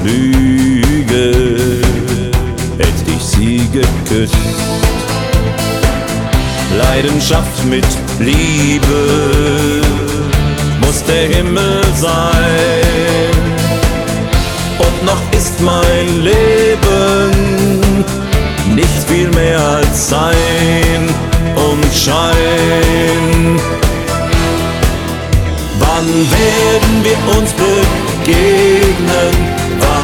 Lüge, hätt ich sie geküsst. Leidenschaft mit Liebe muss der Himmel sein. Und noch ist mein Leben nicht viel mehr als Sein und Schein. Wann werden wir uns begegnen?